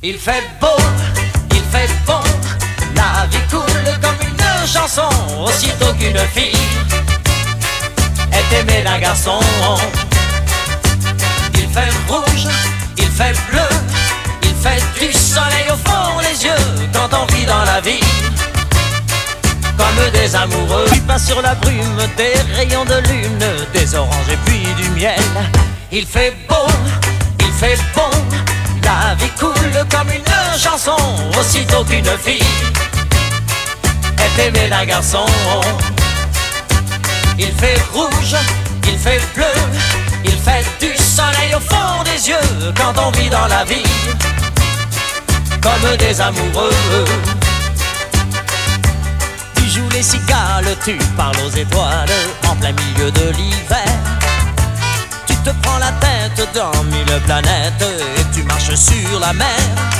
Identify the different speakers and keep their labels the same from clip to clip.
Speaker 1: Il fait beau, il fait bon, la vie coule comme une chanson. Aussitôt qu'une fille est aimée d'un garçon. Il fait rouge, il fait bleu, il fait du soleil au fond les yeux. Quand on vit dans la vie comme des amoureux, il passe sur la brume des rayons de lune, des oranges et puis du miel. Il fait beau, il fait bon, la vie coule comme une chanson. Aussitôt qu'une fille est aimée d'un garçon. Il fait rouge, il fait bleu, il fait du soleil au fond des yeux. Quand on vit dans la vie comme des amoureux. Tu joues les cigales, tu parles aux étoiles en plein milieu de l'hiver. Tu te prends la tête dans 1000 planètes et tu marches sur la mer.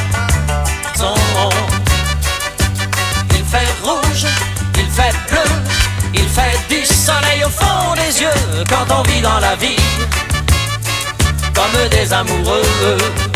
Speaker 1: Il fait rouge, il fait bleu, il fait du soleil au fond des yeux. Quand on vit dans la vie comme des amoureux.